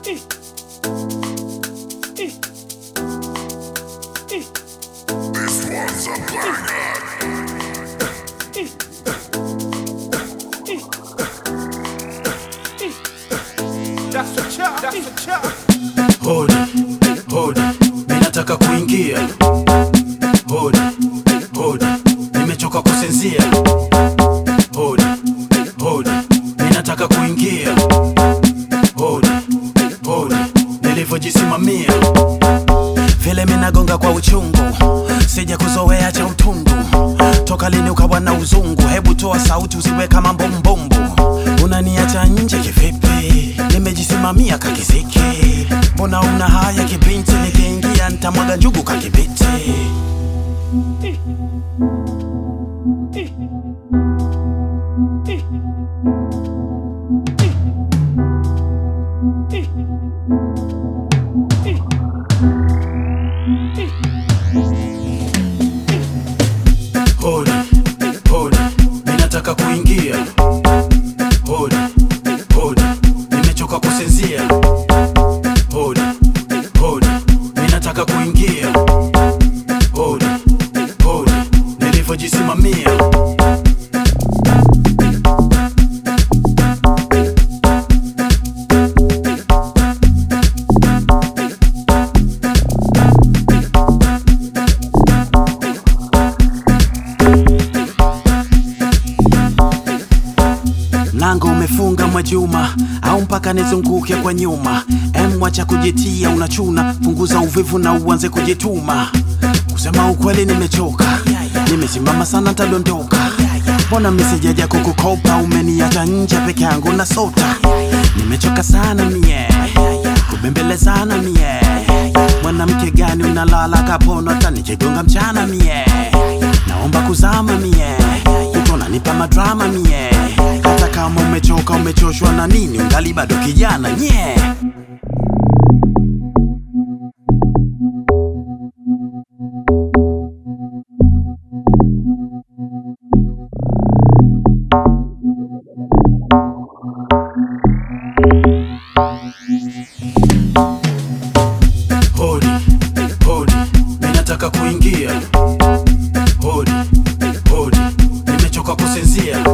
This one's a banger. That's a chop. Hold it, mimi nataka kuingia. Hold it, nimechoka kusinzia. Hold it, mimi nataka kuingia. Hold it, nilivyojisimamia. Vile mimi nagonga kwa uchungu, sija kuzoea cha utundu. Toka lini ukawa na uzungu? Hebu toa sauti usiwe kama mbombombo. Unaniacha nje kivipi? Nimejisimamia kakiziki. Mbona una haya kibinti? Nikiingia nitamwaga njugu kakibiti. Hold it, mimi nataka kuingia. Hold it, nimechoka kusinzia. Hold it, mimi nataka kuingia. Hold it, nilivyojisimamia. Mlango umefunga Mwajuma, au mpaka nizunguke kwa nyuma? Wacha kujitia unachuna, punguza uvivu na uanze kujituma. Kusema ukweli nimechoka, nimesimama sana nitadondoka. Mbona misijaja kukukopa? Umeniacha nje peke yangu na sota. Nimechoka sana mie, kubembelezana mie. Mwanamke gani unalala kapono hata nikigonga mchana mie? Naomba kuzama mie, utona nipa madrama mie. Hata kama umechoka umechoshwa na nini, ungali bado kijana nye. Hold it, mimi nataka kuingia. Hold it, nimechoka kusinzia.